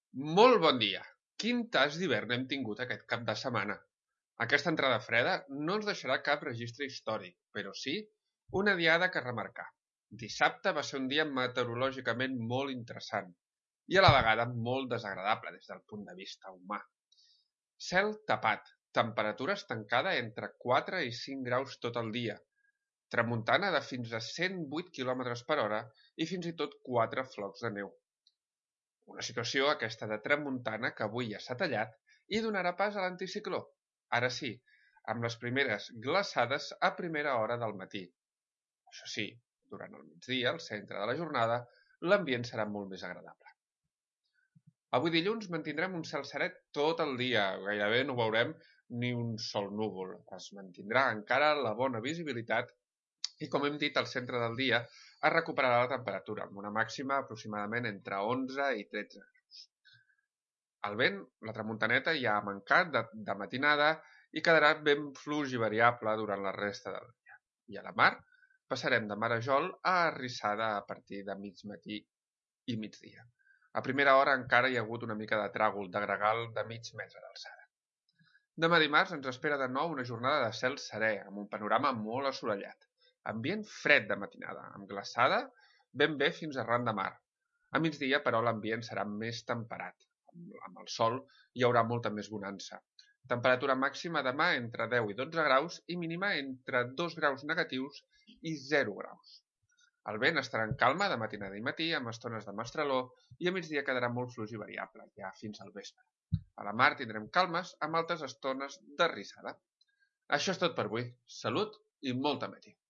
Molt bon dia! Quin tas d'hivern hem tingut aquest cap de setmana! Aquesta entrada freda no ens deixarà cap registre històric, però sí una diada que remarcar. Dissabte va ser un dia meteorològicament molt interessant i a la vegada molt desagradable des del punt de vista humà. Cel tapat, temperatura estancada entre 4 i 5 graus tot el dia, tramuntana de fins a 108 km/h i fins i tot 4 flocs de neu. Una situació aquesta de tramuntana que avui ja s'ha tallat i donarà pas a l'anticicló. Ara sí, amb les primeres glaçades a primera hora del matí. Això sí, durant el migdia, al centre de la jornada, l'ambient serà molt més agradable. Avui dilluns mantindrem un cel serè tot el dia, gairebé no veurem ni un sol núvol. Es mantindrà encara la bona visibilitat i, com hem dit, al centre del dia es recuperarà la temperatura, amb una màxima aproximadament entre 11 i 13 graus. El vent, la tramuntaneta, ja ha mancat de matinada i quedarà ben fluix i variable durant la resta del dia. I a la mar passarem de marejol a arrissada a partir de mig matí i migdia. A primera hora encara hi ha hagut una mica de tràgol de gregal de mig metre d'alçada. Demà dimarts ens espera de nou una jornada de cel serè, amb un panorama molt assolellat. Ambient fred de matinada, amb glaçada ben bé fins arran de mar. A migdia, però, l'ambient serà més temperat. Amb el sol hi haurà molta més bonança. Temperatura màxima demà entre 10 i 12 graus i mínima entre 2 graus negatius i 0 graus. El vent estarà en calma de matinada i matí, amb estones de mestraló, i a migdia quedarà molt fluix i variable, ja fins al vespre. A la mar tindrem calmes amb altes estones d'arrissada. Això és tot per avui. Salut i molt matí.